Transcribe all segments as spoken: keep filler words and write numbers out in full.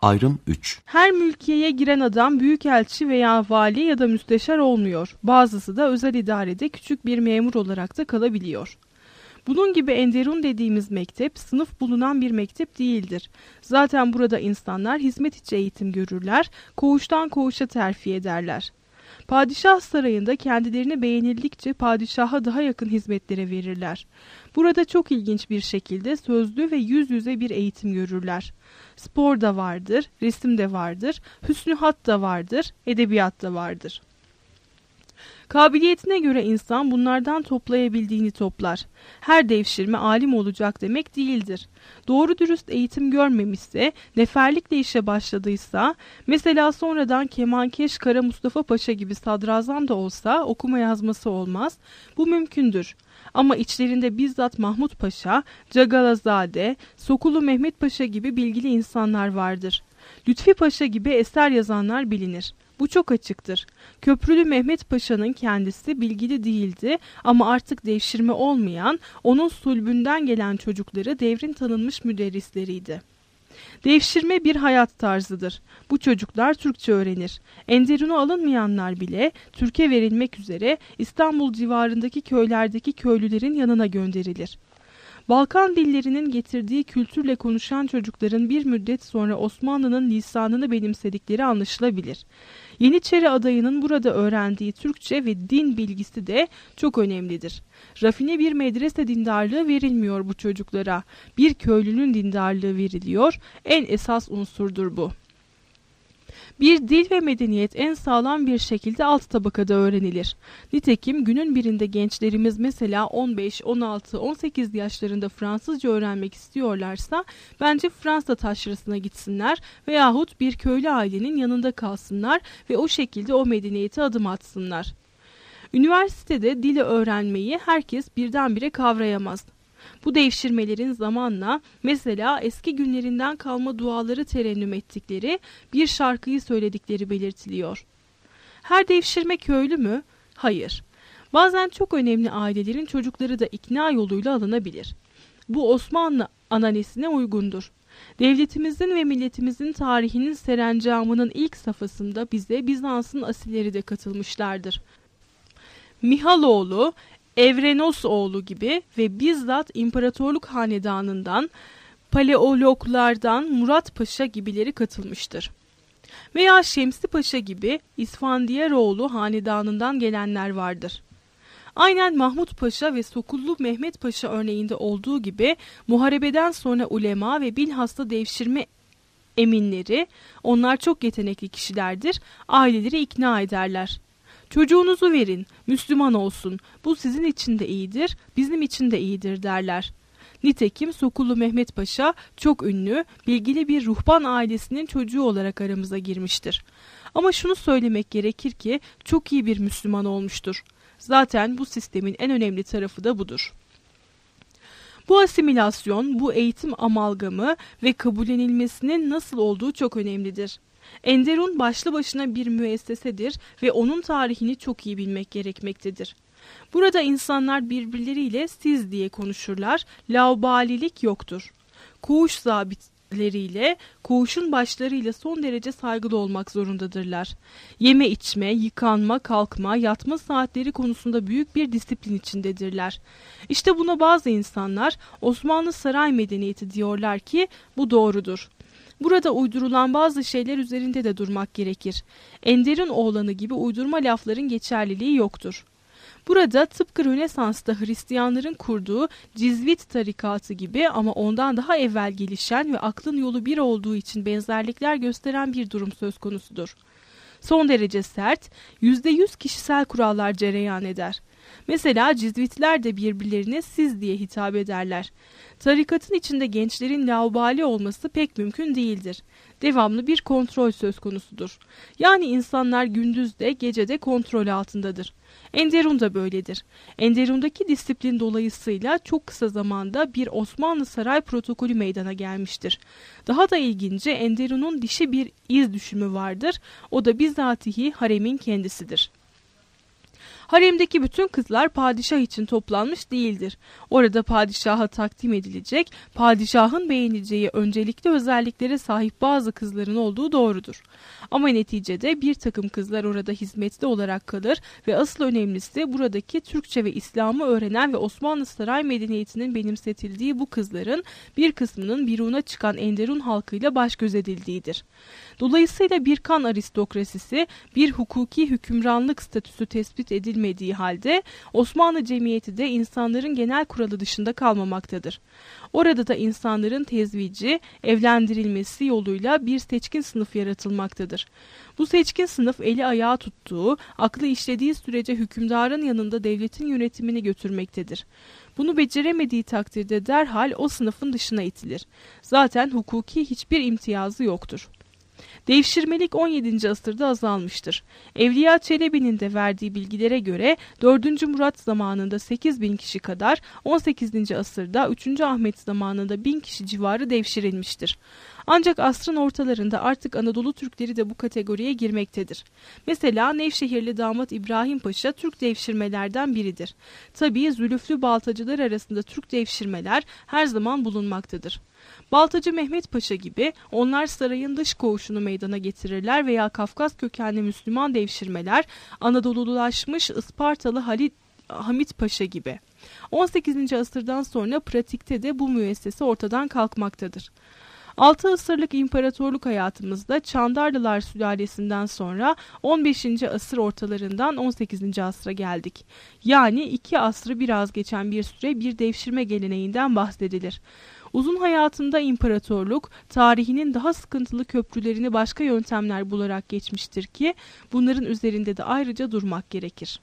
Ayrım üç. Her mülkiyeye giren adam büyükelçi veya vali ya da müsteşar olmuyor. Bazısı da özel idarede küçük bir memur olarak da kalabiliyor. Bunun gibi Enderun dediğimiz mektep sınıf bulunan bir mektep değildir. Zaten burada insanlar hizmet içi eğitim görürler, koğuştan koğuşa terfi ederler. Padişah sarayında kendilerini beğenildikçe padişaha daha yakın hizmetlere verirler. Burada çok ilginç bir şekilde sözlü ve yüz yüze bir eğitim görürler. Spor da vardır, resim de vardır, hüsnü hat da vardır, edebiyat da vardır. Kabiliyetine göre insan bunlardan toplayabildiğini toplar. Her devşirme alim olacak demek değildir. Doğru dürüst eğitim görmemişse, neferlikle işe başladıysa, mesela sonradan kemankeş Kara Mustafa Paşa gibi sadrazam da olsa okuma yazması olmaz. Bu mümkündür. Ama içlerinde bizzat Mahmut Paşa, Cagalazade, Sokulu Mehmet Paşa gibi bilgili insanlar vardır. Lütfi Paşa gibi eser yazanlar bilinir. Bu çok açıktır. Köprülü Mehmet Paşa'nın kendisi bilgili değildi ama artık devşirme olmayan, onun sulbünden gelen çocukları devrin tanınmış müderrisleriydi. Devşirme bir hayat tarzıdır. Bu çocuklar Türkçe öğrenir. Enderun'a alınmayanlar bile Türkiye verilmek üzere İstanbul civarındaki köylerdeki köylülerin yanına gönderilir. Balkan dillerinin getirdiği kültürle konuşan çocukların bir müddet sonra Osmanlı'nın lisanını benimsedikleri anlaşılabilir. Yeniçeri adayının burada öğrendiği Türkçe ve din bilgisi de çok önemlidir. Rafine bir medrese dindarlığı verilmiyor bu çocuklara. Bir köylünün dindarlığı veriliyor. En esas unsurdur bu. Bir dil ve medeniyet en sağlam bir şekilde alt tabakada öğrenilir. Nitekim günün birinde gençlerimiz mesela on beş, on altı, on sekiz yaşlarında Fransızca öğrenmek istiyorlarsa bence Fransa taşrasına gitsinler veyahut bir köylü ailenin yanında kalsınlar ve o şekilde o medeniyete adım atsınlar. Üniversitede dili öğrenmeyi herkes birdenbire kavrayamaz. Bu devşirmelerin zamanla mesela eski günlerinden kalma duaları terennüm ettikleri bir şarkıyı söyledikleri belirtiliyor. Her devşirme köylü mü? Hayır. Bazen çok önemli ailelerin çocukları da ikna yoluyla alınabilir. Bu Osmanlı ananesine uygundur. Devletimizin ve milletimizin tarihinin serencamının ilk safhasında bize Bizans'ın asilleri de katılmışlardır. Mihaloğlu, Evrenosoğlu gibi ve bizzat imparatorluk hanedanından, paleologlardan Murat Paşa gibileri katılmıştır. Veya Şemsi Paşa gibi İsfandiyaroğlu hanedanından gelenler vardır. Aynen Mahmut Paşa ve Sokullu Mehmet Paşa örneğinde olduğu gibi muharebeden sonra ulema ve bilhassa devşirme eminleri, onlar çok yetenekli kişilerdir, aileleri ikna ederler. Çocuğunuzu verin, Müslüman olsun, bu sizin için de iyidir, bizim için de iyidir derler. Nitekim Sokullu Mehmet Paşa çok ünlü, bilgili bir ruhban ailesinin çocuğu olarak aramıza girmiştir. Ama şunu söylemek gerekir ki çok iyi bir Müslüman olmuştur. Zaten bu sistemin en önemli tarafı da budur. Bu asimilasyon, bu eğitim amalgamı ve kabullenilmesinin nasıl olduğu çok önemlidir. Enderun başlı başına bir müessesedir ve onun tarihini çok iyi bilmek gerekmektedir. Burada insanlar birbirleriyle siz diye konuşurlar, laubalilik yoktur. Koğuş zabitleriyle, koğuşun başlarıyla son derece saygılı olmak zorundadırlar. Yeme içme, yıkanma, kalkma, yatma saatleri konusunda büyük bir disiplin içindedirler. İşte buna bazı insanlar Osmanlı saray medeniyeti diyorlar ki bu doğrudur. Burada uydurulan bazı şeyler üzerinde de durmak gerekir. Ender'in oğlanı gibi uydurma lafların geçerliliği yoktur. Burada tıpkı Rönesans'ta Hristiyanların kurduğu Cizvit tarikatı gibi ama ondan daha evvel gelişen ve aklın yolu bir olduğu için benzerlikler gösteren bir durum söz konusudur. Son derece sert, yüzde yüz kişisel kurallar cereyan eder. Mesela Cizvitler de birbirlerine siz diye hitap ederler. Tarikatın içinde gençlerin laubali olması pek mümkün değildir. Devamlı bir kontrol söz konusudur. Yani insanlar gündüz de gece de kontrol altındadır. Enderun da böyledir. Enderun'daki disiplin dolayısıyla çok kısa zamanda bir Osmanlı saray protokolü meydana gelmiştir. Daha da ilginci Enderun'un dişi bir iz düşümü vardır. O da bizatihi haremin kendisidir. Haremdeki bütün kızlar padişah için toplanmış değildir. Orada padişaha takdim edilecek, padişahın beğeneceği öncelikli özelliklere sahip bazı kızların olduğu doğrudur. Ama neticede bir takım kızlar orada hizmetli olarak kalır ve asıl önemlisi buradaki Türkçe ve İslam'ı öğrenen ve Osmanlı saray medeniyetinin benimsetildiği bu kızların bir kısmının Birun'a çıkan Enderun halkıyla baş göz edildiğidir. Dolayısıyla bir kan aristokrasisi, bir hukuki hükümranlık statüsü tespit edilmediği halde Osmanlı cemiyeti de insanların genel kuralı dışında kalmamaktadır. Orada da insanların tezvici, evlendirilmesi yoluyla bir seçkin sınıf yaratılmaktadır. Bu seçkin sınıf eli ayağı tuttuğu, aklı işlediği sürece hükümdarın yanında devletin yönetimini götürmektedir. Bunu beceremediği takdirde derhal o sınıfın dışına itilir. Zaten hukuki hiçbir imtiyazı yoktur. Devşirmelik on yedinci asırda azalmıştır. Evliya Çelebi'nin de verdiği bilgilere göre dördüncü Murat zamanında sekiz bin kişi kadar, on sekizinci asırda üçüncü Ahmet zamanında bin kişi civarı devşirilmiştir. Ancak asrın ortalarında artık Anadolu Türkleri de bu kategoriye girmektedir. Mesela Nevşehirli damat İbrahim Paşa Türk devşirmelerden biridir. Tabii zülüflü baltacılar arasında Türk devşirmeler her zaman bulunmaktadır. Baltacı Mehmet Paşa gibi onlar sarayın dış koğuşunu meydana getirirler veya Kafkas kökenli Müslüman devşirmeler Anadolulaşmış Ispartalı Halit, Hamit Paşa gibi. on sekizinci asırdan sonra pratikte de bu müessese ortadan kalkmaktadır. altı asırlık imparatorluk hayatımızda Çandarlılar sülalesinden sonra on beşinci asır ortalarından on sekizinci asra geldik. Yani iki asrı biraz geçen bir süre bir devşirme geleneğinden bahsedilir. Uzun hayatında imparatorluk, tarihinin daha sıkıntılı köprülerini başka yöntemler bularak geçmiştir ki bunların üzerinde de ayrıca durmak gerekir.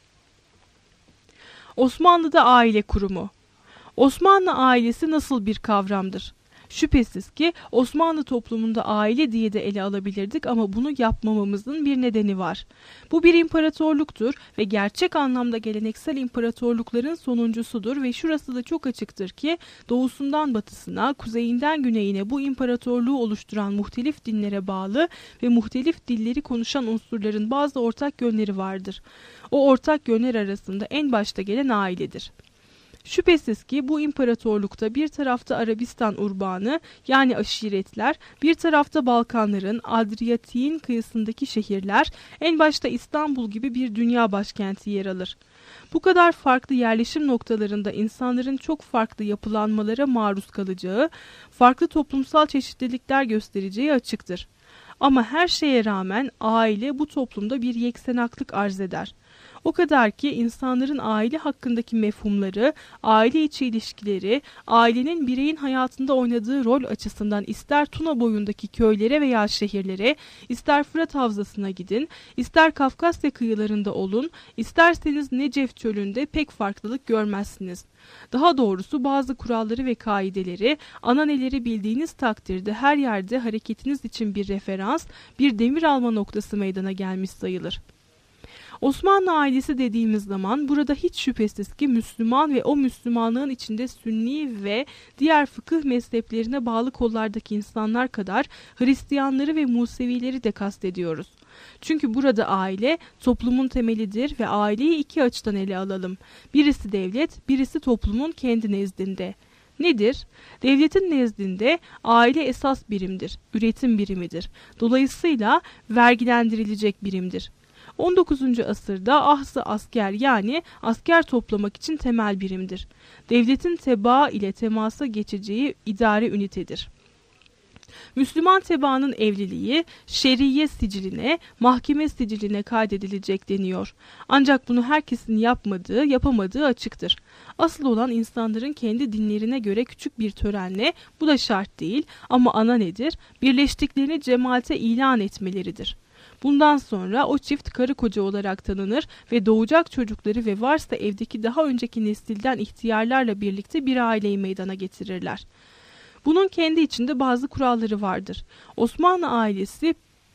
Osmanlı'da aile kurumu. Osmanlı ailesi nasıl bir kavramdır? Şüphesiz ki Osmanlı toplumunda aile diye de ele alabilirdik ama bunu yapmamamızın bir nedeni var. Bu bir imparatorluktur ve gerçek anlamda geleneksel imparatorlukların sonuncusudur ve şurası da çok açıktır ki doğusundan batısına, kuzeyinden güneyine bu imparatorluğu oluşturan muhtelif dinlere bağlı ve muhtelif dilleri konuşan unsurların bazı ortak yönleri vardır. O ortak yönler arasında en başta gelen ailedir. Şüphesiz ki bu imparatorlukta bir tarafta Arabistan urbanı yani aşiretler, bir tarafta Balkanların, Adriyatik'in kıyısındaki şehirler, en başta İstanbul gibi bir dünya başkenti yer alır. Bu kadar farklı yerleşim noktalarında insanların çok farklı yapılanmalara maruz kalacağı, farklı toplumsal çeşitlilikler göstereceği açıktır. Ama her şeye rağmen aile bu toplumda bir yeksenaklık arz eder. O kadar ki insanların aile hakkındaki mefhumları, aile içi ilişkileri, ailenin bireyin hayatında oynadığı rol açısından ister Tuna boyundaki köylere veya şehirlere, ister Fırat Havzası'na gidin, ister Kafkasya kıyılarında olun, isterseniz Necef çölünde pek farklılık görmezsiniz. Daha doğrusu bazı kuralları ve kaideleri, ananeleri bildiğiniz takdirde her yerde hareketiniz için bir referans, bir demir alma noktası meydana gelmiş sayılır. Osmanlı ailesi dediğimiz zaman burada hiç şüphesiz ki Müslüman ve o Müslümanlığın içinde Sünni ve diğer fıkıh mezheplerine bağlı kollardaki insanlar kadar Hristiyanları ve Musevileri de kastediyoruz. Çünkü burada aile toplumun temelidir ve aileyi iki açıdan ele alalım. Birisi devlet, birisi toplumun kendi nezdinde. Nedir? Devletin nezdinde aile esas birimdir, üretim birimidir. Dolayısıyla vergilendirilecek birimdir. on dokuzuncu asırda ahsı asker yani asker toplamak için temel birimdir. Devletin tebaa ile temasa geçeceği idare ünitedir. Müslüman tebaanın evliliği şeriye siciline, mahkeme siciline kaydedilecek deniyor. Ancak bunu herkesin yapmadığı, yapamadığı açıktır. Asıl olan insanların kendi dinlerine göre küçük bir törenle, bu da şart değil ama ana nedir? Birleştiklerini cemaate ilan etmeleridir. Bundan sonra o çift karı koca olarak tanınır ve doğacak çocukları ve varsa evdeki daha önceki nesilden ihtiyarlarla birlikte bir aileyi meydana getirirler. Bunun kendi içinde bazı kuralları vardır. Osmanlı ailesi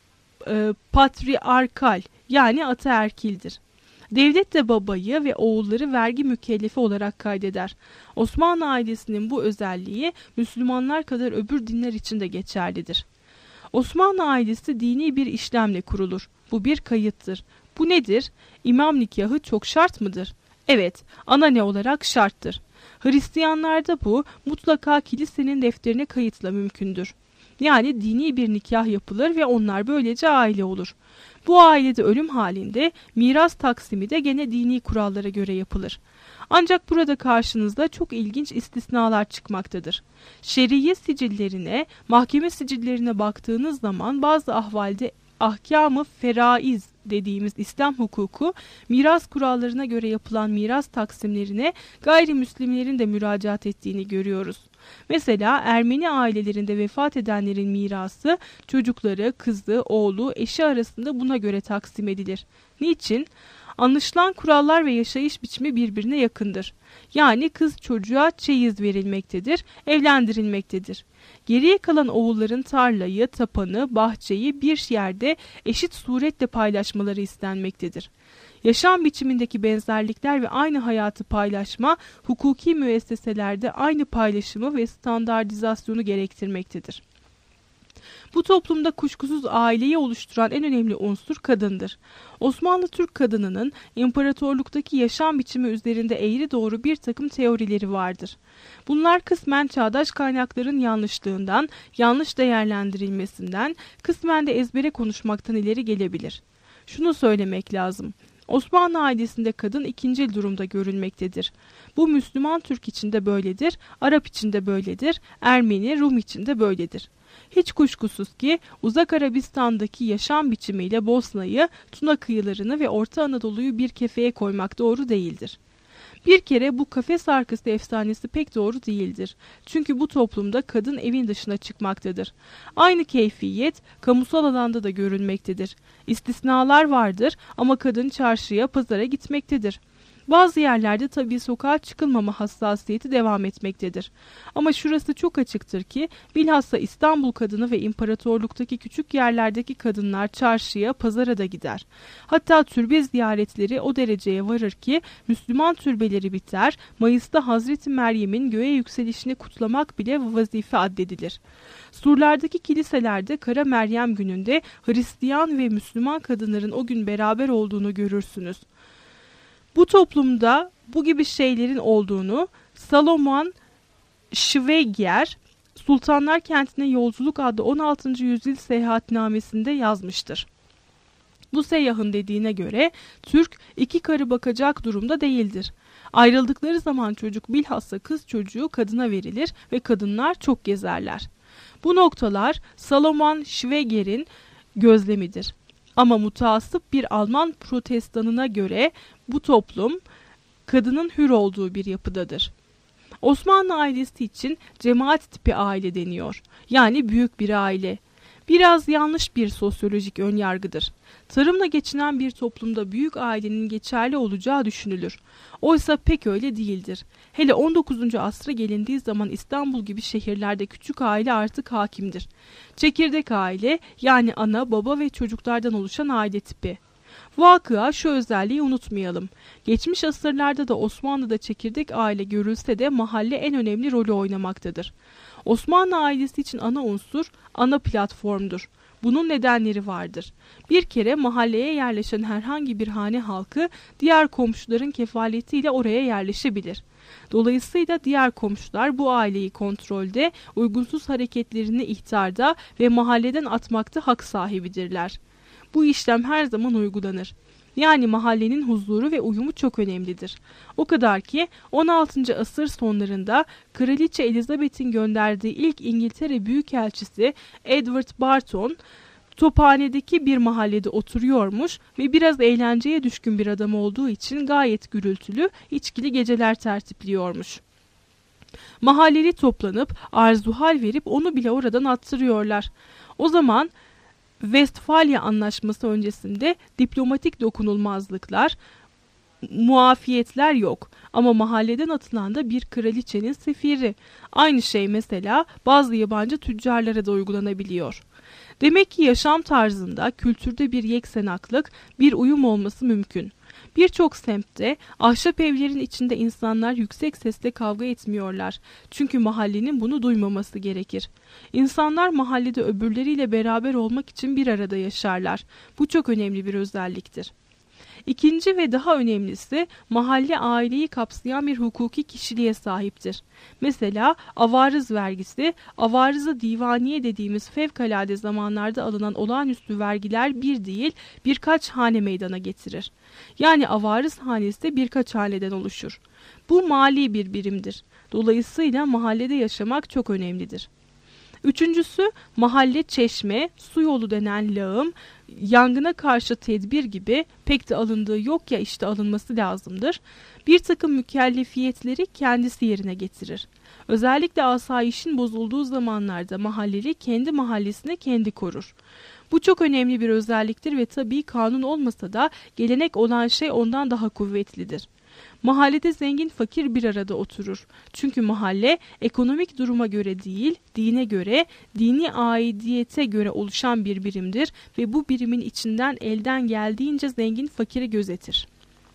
e, patriarkal yani ataerkildir. Devlet de babayı ve oğulları vergi mükellefi olarak kaydeder. Osmanlı ailesinin bu özelliği Müslümanlar kadar öbür dinler için de geçerlidir. Osmanlı ailesi dini bir işlemle kurulur. Bu bir kayıttır. Bu nedir? İmam nikahı çok şart mıdır? Evet, ana ne olarak şarttır. Hristiyanlarda bu mutlaka kilisenin defterine kayıtla mümkündür. Yani dini bir nikah yapılır ve onlar böylece aile olur. Bu ailede ölüm halinde miras taksimi de gene dini kurallara göre yapılır. Ancak burada karşınızda çok ilginç istisnalar çıkmaktadır. Şer'iye sicillerine, mahkeme sicillerine baktığınız zaman bazı ahvalde ahkam-ı feraiz dediğimiz İslam hukuku miras kurallarına göre yapılan miras taksimlerine gayrimüslimlerin de müracaat ettiğini görüyoruz. Mesela Ermeni ailelerinde vefat edenlerin mirası çocukları, kızı, oğlu, eşi arasında buna göre taksim edilir. Niçin? Anlaşılan kurallar ve yaşayış biçimi birbirine yakındır. Yani kız çocuğa çeyiz verilmektedir, evlendirilmektedir. Geriye kalan oğulların tarlayı, tapanı, bahçeyi bir yerde eşit suretle paylaşmaları istenmektedir. Yaşam biçimindeki benzerlikler ve aynı hayatı paylaşma, hukuki müesseselerde aynı paylaşımı ve standartizasyonu gerektirmektedir. Bu toplumda kuşkusuz aileyi oluşturan en önemli unsur kadındır. Osmanlı Türk kadınının imparatorluktaki yaşam biçimi üzerinde eğri doğru bir takım teorileri vardır. Bunlar kısmen çağdaş kaynakların yanlışlığından, yanlış değerlendirilmesinden, kısmen de ezbere konuşmaktan ileri gelebilir. Şunu söylemek lazım. Osmanlı ailesinde kadın ikincil durumda görülmektedir. Bu Müslüman Türk için de böyledir, Arap için de böyledir, Ermeni, Rum için de böyledir. Hiç kuşkusuz ki Uzak Arabistan'daki yaşam biçimiyle Bosna'yı, Tuna kıyılarını ve Orta Anadolu'yu bir kefeye koymak doğru değildir. Bir kere bu kafes arkası efsanesi pek doğru değildir. Çünkü bu toplumda kadın evin dışına çıkmaktadır. Aynı keyfiyet kamusal alanda da görülmektedir. İstisnalar vardır ama kadın çarşıya, pazara gitmektedir. Bazı yerlerde tabii sokağa çıkılmama hassasiyeti devam etmektedir. Ama şurası çok açıktır ki bilhassa İstanbul kadını ve imparatorluktaki küçük yerlerdeki kadınlar çarşıya, pazara da gider. Hatta türbe ziyaretleri o dereceye varır ki Müslüman türbeleri biter, Mayıs'ta Hazreti Meryem'in göğe yükselişini kutlamak bile vazife addedilir. Surlardaki kiliselerde Kara Meryem gününde Hristiyan ve Müslüman kadınların o gün beraber olduğunu görürsünüz. Bu toplumda bu gibi şeylerin olduğunu Salomon Schweiger Sultanlar Kentine Yolculuk adlı on altıncı yüzyıl seyahatnamesinde yazmıştır. Bu seyyahın dediğine göre Türk iki karı bakacak durumda değildir. Ayrıldıkları zaman çocuk bilhassa kız çocuğu kadına verilir ve kadınlar çok gezerler. Bu noktalar Salomon Schweiger'in gözlemidir. Ama mutasip bir Alman protestanına göre bu toplum kadının hür olduğu bir yapıdadır. Osmanlı ailesi için cemaat tipi aile deniyor. Yani büyük bir aile. Biraz yanlış bir sosyolojik önyargıdır. Tarımla geçinen bir toplumda büyük ailenin geçerli olacağı düşünülür. Oysa pek öyle değildir. Hele on dokuzuncu asra gelindiği zaman İstanbul gibi şehirlerde küçük aile artık hakimdir. Çekirdek aile yani ana, baba ve çocuklardan oluşan aile tipi. Vakıa şu özelliği unutmayalım. Geçmiş asırlarda da Osmanlı'da çekirdek aile görülse de mahalle en önemli rolü oynamaktadır. Osmanlı ailesi için ana unsur, ana platformdur. Bunun nedenleri vardır. Bir kere mahalleye yerleşen herhangi bir hane halkı diğer komşuların kefaletiyle oraya yerleşebilir. Dolayısıyla diğer komşular bu aileyi kontrolde, uygunsuz hareketlerini ihtarda ve mahalleden atmakta hak sahibidirler. Bu işlem her zaman uygulanır. Yani mahallenin huzuru ve uyumu çok önemlidir. O kadar ki on altıncı asır sonlarında Kraliçe Elizabeth'in gönderdiği ilk İngiltere Büyükelçisi Edward Barton, Tophane'deki bir mahallede oturuyormuş ve biraz eğlenceye düşkün bir adam olduğu için gayet gürültülü, içkili geceler tertipliyormuş. Mahalleli toplanıp arzuhal verip onu bile oradan attırıyorlar. O zaman Westfalia Anlaşması öncesinde diplomatik dokunulmazlıklar, muafiyetler yok ama mahalleden atılan da bir kraliçenin sefiri. Aynı şey mesela bazı yabancı tüccarlara da uygulanabiliyor. Demek ki yaşam tarzında, kültürde bir yeksenaklık, bir uyum olması mümkün. Birçok semtte ahşap evlerin içinde insanlar yüksek sesle kavga etmiyorlar. Çünkü mahallenin bunu duymaması gerekir. İnsanlar mahallede öbürleriyle beraber olmak için bir arada yaşarlar. Bu çok önemli bir özelliktir. İkinci ve daha önemlisi, mahalle aileyi kapsayan bir hukuki kişiliğe sahiptir. Mesela avarız vergisi, avarızı divaniye dediğimiz fevkalade zamanlarda alınan olağanüstü vergiler bir değil birkaç hane meydana getirir. Yani avarız hanesi birkaç haneden oluşur. Bu mali bir birimdir. Dolayısıyla mahallede yaşamak çok önemlidir. Üçüncüsü, mahalle çeşme, su yolu denen lağım, yangına karşı tedbir gibi pek de alındığı yok ya işte alınması lazımdır. Bir takım mükellefiyetleri kendisi yerine getirir. Özellikle asayişin bozulduğu zamanlarda mahalleli kendi mahallesini kendi korur. Bu çok önemli bir özelliktir ve tabii kanun olmasa da gelenek olan şey ondan daha kuvvetlidir. Mahallede zengin fakir bir arada oturur. Çünkü mahalle ekonomik duruma göre değil, dine göre, dini aidiyete göre oluşan bir birimdir ve bu birimin içinden elden geldiğince zengin fakiri gözetir.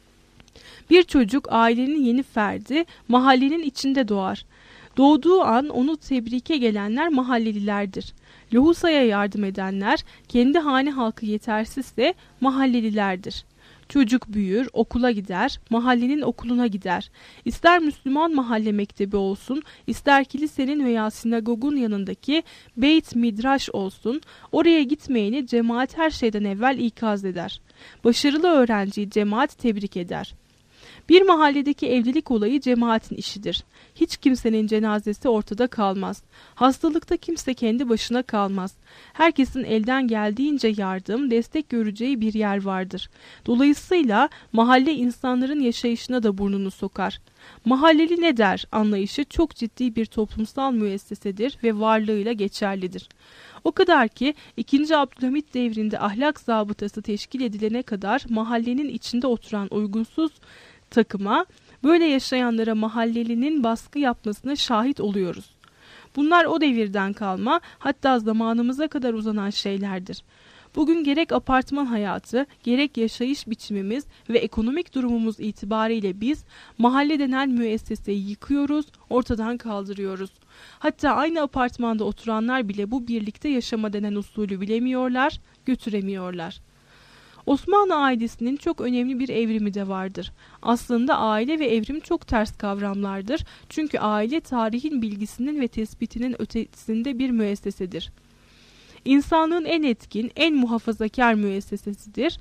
Bir çocuk ailenin yeni ferdi mahallenin içinde doğar. Doğduğu an onu tebrike gelenler mahallelilerdir. Lohusaya yardım edenler, kendi hane halkı yetersizse mahallelilerdir. Çocuk büyür, okula gider, mahallenin okuluna gider. İster Müslüman mahalle mektebi olsun, ister kilisenin veya sinagogun yanındaki Beyt Midraş olsun, oraya gitmeyeni cemaat her şeyden evvel ikaz eder. Başarılı öğrenciyi cemaat tebrik eder. Bir mahalledeki evlilik olayı cemaatin işidir. Hiç kimsenin cenazesi ortada kalmaz. Hastalıkta kimse kendi başına kalmaz. Herkesin elden geldiğince yardım, destek göreceği bir yer vardır. Dolayısıyla mahalle insanların yaşayışına da burnunu sokar. Mahalleli ne der anlayışı çok ciddi bir toplumsal müessesedir ve varlığıyla geçerlidir. O kadar ki ikinci. Abdülhamit devrinde ahlak zabıtası teşkil edilene kadar mahallenin içinde oturan uygunsuz takıma, böyle yaşayanlara mahallelinin baskı yapmasına şahit oluyoruz. Bunlar o devirden kalma, hatta zamanımıza kadar uzanan şeylerdir. Bugün gerek apartman hayatı, gerek yaşayış biçimimiz ve ekonomik durumumuz itibariyle biz mahalle denen müesseseyi yıkıyoruz, ortadan kaldırıyoruz. Hatta aynı apartmanda oturanlar bile bu birlikte yaşama denen usulü bilemiyorlar, götüremiyorlar. Osmanlı ailesinin çok önemli bir evrimi de vardır. Aslında aile ve evrim çok ters kavramlardır. Çünkü aile tarihin bilgisinin ve tespitinin ötesinde bir müessesedir. İnsanlığın en etkin, en muhafazakar müessesesidir.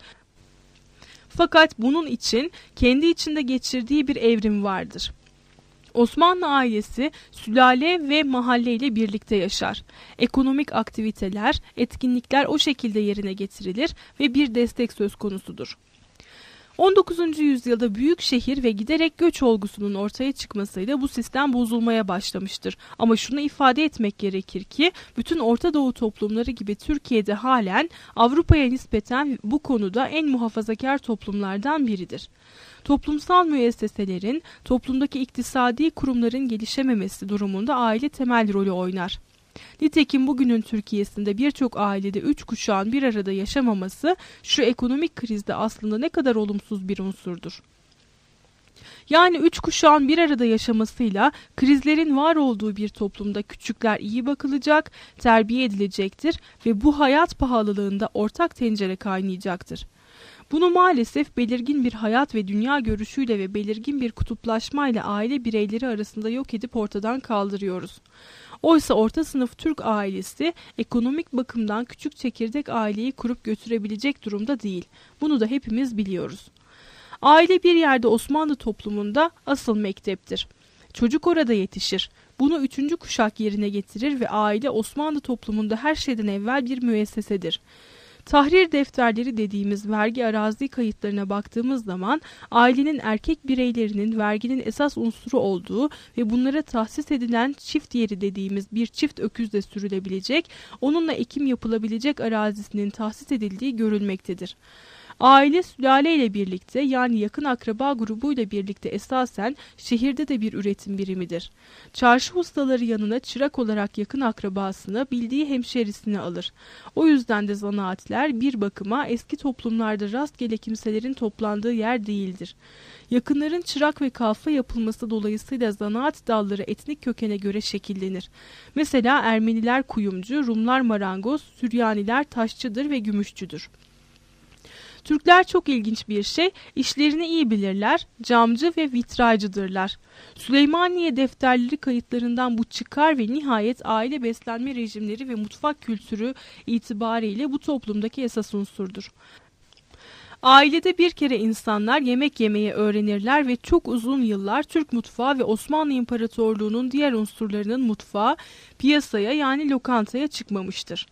Fakat bunun için kendi içinde geçirdiği bir evrim vardır. Osmanlı ailesi sülale ve mahalleyle birlikte yaşar. Ekonomik aktiviteler, etkinlikler o şekilde yerine getirilir ve bir destek söz konusudur. on dokuzuncu yüzyılda büyük şehir ve giderek göç olgusunun ortaya çıkmasıyla bu sistem bozulmaya başlamıştır. Ama şunu ifade etmek gerekir ki bütün Orta Doğu toplumları gibi Türkiye'de halen Avrupa'ya nispeten bu konuda en muhafazakar toplumlardan biridir. Toplumsal müesseselerin, toplumdaki iktisadi kurumların gelişememesi durumunda aile temel rolü oynar. Nitekim bugünün Türkiye'sinde birçok ailede üç kuşağın bir arada yaşamaması şu ekonomik krizde aslında ne kadar olumsuz bir unsurdur. Yani üç kuşağın bir arada yaşamasıyla krizlerin var olduğu bir toplumda küçükler iyi bakılacak, terbiye edilecektir ve bu hayat pahalılığında ortak tencere kaynayacaktır. Bunu maalesef belirgin bir hayat ve dünya görüşüyle ve belirgin bir kutuplaşmayla aile bireyleri arasında yok edip ortadan kaldırıyoruz. Oysa orta sınıf Türk ailesi ekonomik bakımdan küçük çekirdek aileyi kurup götürebilecek durumda değil. Bunu da hepimiz biliyoruz. Aile bir yerde Osmanlı toplumunda asıl mekteptir. Çocuk orada yetişir. Bunu üçüncü kuşak yerine getirir ve aile Osmanlı toplumunda her şeyden evvel bir müessesedir. Tahrir defterleri dediğimiz vergi arazi kayıtlarına baktığımız zaman ailenin erkek bireylerinin verginin esas unsuru olduğu ve bunlara tahsis edilen çift yeri dediğimiz bir çift öküzle sürülebilecek, onunla ekim yapılabilecek arazisinin tahsis edildiği görülmektedir. Aile sülale ile birlikte yani yakın akraba grubuyla birlikte esasen şehirde de bir üretim birimidir. Çarşı ustaları yanına çırak olarak yakın akrabasını bildiği hemşerisini alır. O yüzden de zanaatler bir bakıma eski toplumlarda rastgele kimselerin toplandığı yer değildir. Yakınların çırak ve kalfa yapılması dolayısıyla zanaat dalları etnik kökene göre şekillenir. Mesela Ermeniler kuyumcu, Rumlar marangoz, Süryaniler taşçıdır ve gümüşçüdür. Türkler çok ilginç bir şey, işlerini iyi bilirler, camcı ve vitraycıdırlar. Süleymaniye defterleri kayıtlarından bu çıkar ve nihayet aile beslenme rejimleri ve mutfak kültürü itibariyle bu toplumdaki esas unsurdur. Ailede bir kere insanlar yemek yemeyi öğrenirler ve çok uzun yıllar Türk mutfağı ve Osmanlı İmparatorluğu'nun diğer unsurlarının mutfağı piyasaya yani lokantaya çıkmamıştır.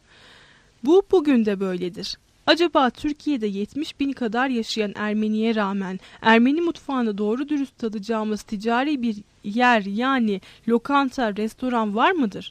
Bu bugün de böyledir. Acaba Türkiye'de yetmiş bin kadar yaşayan Ermeniye rağmen Ermeni mutfağını doğru dürüst tadacağımız ticari bir yer yani lokanta, restoran var mıdır?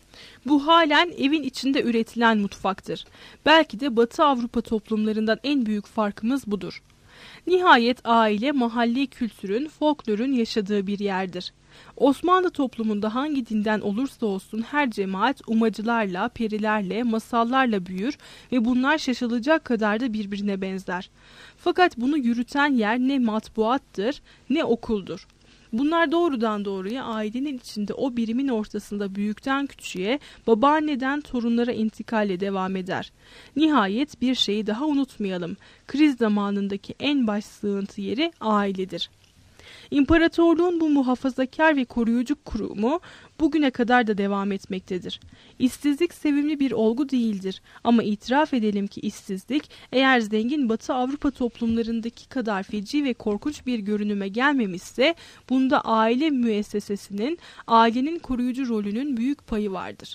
Bu halen evin içinde üretilen mutfaktır. Belki de Batı Avrupa toplumlarından en büyük farkımız budur. Nihayet aile mahalli kültürün, folklorun yaşadığı bir yerdir. Osmanlı toplumunda hangi dinden olursa olsun her cemaat umacılarla, perilerle, masallarla büyür ve bunlar şaşılacak kadar da birbirine benzer. Fakat bunu yürüten yer ne matbuattır ne okuldur. Bunlar doğrudan doğruya ailenin içinde o birimin ortasında büyükten küçüğe, babaanneden torunlara intikalle devam eder. Nihayet bir şeyi daha unutmayalım. Kriz zamanındaki en baş sığıntı yeri ailedir. İmparatorluğun bu muhafazakar ve koruyucu kurumu bugüne kadar da devam etmektedir. İşsizlik sevimli bir olgu değildir ama itiraf edelim ki işsizlik eğer zengin Batı Avrupa toplumlarındaki kadar feci ve korkunç bir görünüme gelmemişse bunda aile müessesesinin, ailenin koruyucu rolünün büyük payı vardır.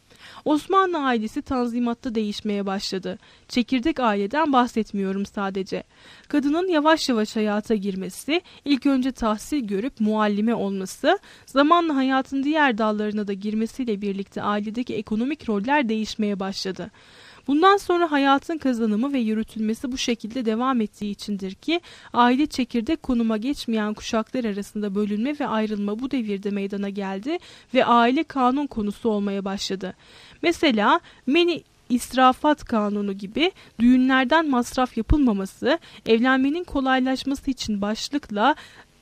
Osmanlı ailesi Tanzimat'ta değişmeye başladı. Çekirdek aileden bahsetmiyorum sadece. Kadının yavaş yavaş hayata girmesi, ilk önce tahsil görüp muallime olması, zamanla hayatın diğer dallarına da girmesiyle birlikte ailedeki ekonomik roller değişmeye başladı. Bundan sonra hayatın kazanımı ve yürütülmesi bu şekilde devam ettiği içindir ki aile çekirdek konuma geçmeyen kuşaklar arasında bölünme ve ayrılma bu devirde meydana geldi ve aile kanun konusu olmaya başladı. Mesela Meni İsrafat Kanunu gibi düğünlerden masraf yapılmaması, evlenmenin kolaylaşması için başlıkla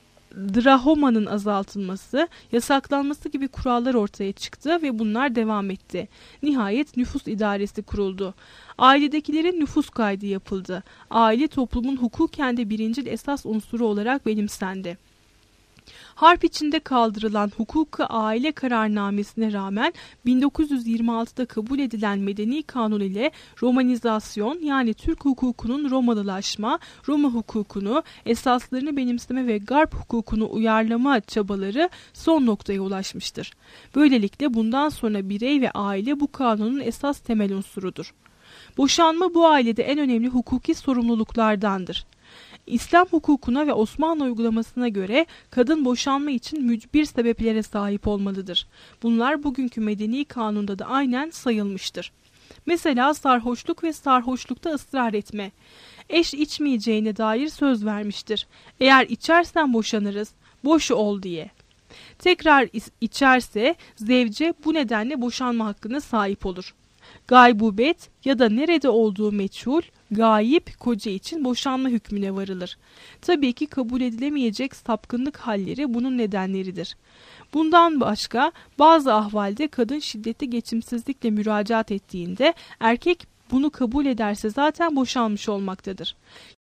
drahomanın azaltılması, yasaklanması gibi kurallar ortaya çıktı ve bunlar devam etti. Nihayet nüfus idaresi kuruldu. Ailedekilerin nüfus kaydı yapıldı. Aile toplumun hukuken de birincil esas unsuru olarak benimsendi. Harp içinde kaldırılan hukuku aile kararnamesine rağmen bin dokuz yüz yirmi altıda kabul edilen Medeni Kanun ile Romanizasyon yani Türk hukukunun Romalılaşma, Roma hukukunu, esaslarını benimseme ve Garp hukukunu uyarlama çabaları son noktaya ulaşmıştır. Böylelikle bundan sonra birey ve aile bu kanunun esas temel unsurudur. Boşanma bu ailede en önemli hukuki sorumluluklardandır. İslam hukukuna ve Osmanlı uygulamasına göre kadın boşanma için mücbir sebeplere sahip olmalıdır. Bunlar bugünkü medeni kanunda da aynen sayılmıştır. Mesela sarhoşluk ve sarhoşlukta ısrar etme. Eş içmeyeceğine dair söz vermiştir. Eğer içersen boşanırız, boş ol diye. Tekrar içerse zevce bu nedenle boşanma hakkına sahip olur. Gaybubet ya da nerede olduğu meçhul, gayip koca için boşanma hükmüne varılır. Tabii ki kabul edilemeyecek sapkınlık halleri bunun nedenleridir. Bundan başka bazı ahvalde kadın şiddetli geçimsizlikle müracaat ettiğinde erkek bunu kabul ederse zaten boşanmış olmaktadır.